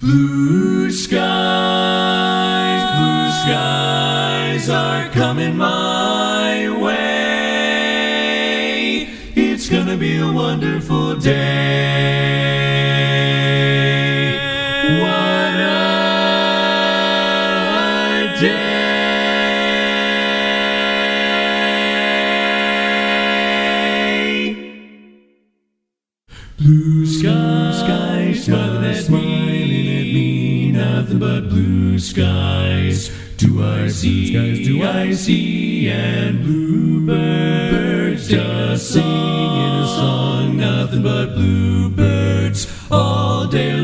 Blue skies are coming my way. It's gonna be a wonderful day. What a day. Blue skies, smiling at me, nothing but blue skies. Do I see, and bluebirds just singing a song, nothing but bluebirds all day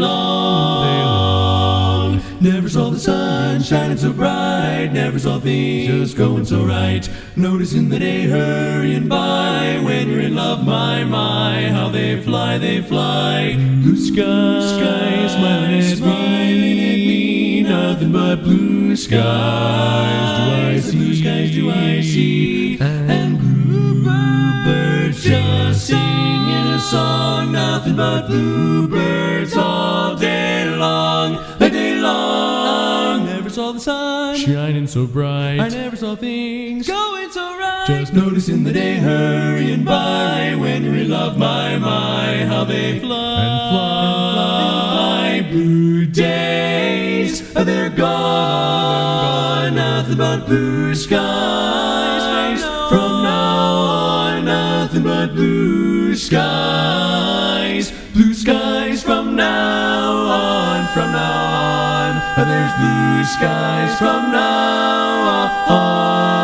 long. Never saw the sun shining so bright, never saw things just going so right. Noticing the day hurrying by, when you're in love, my, how they fly, Blue skies, smiling at me, nothing but blue skies. Do I see, and bluebirds just singing a song, nothing but bluebirds all day long, Never saw the sun shining so bright, I never saw things going so right. Just noticing the day hurrying by, when you're in love, my, how they fly. Blue days, they're gone, nothing but blue skies. From now on, nothing but blue skies. Blue skies from now on, There's blue skies from now on.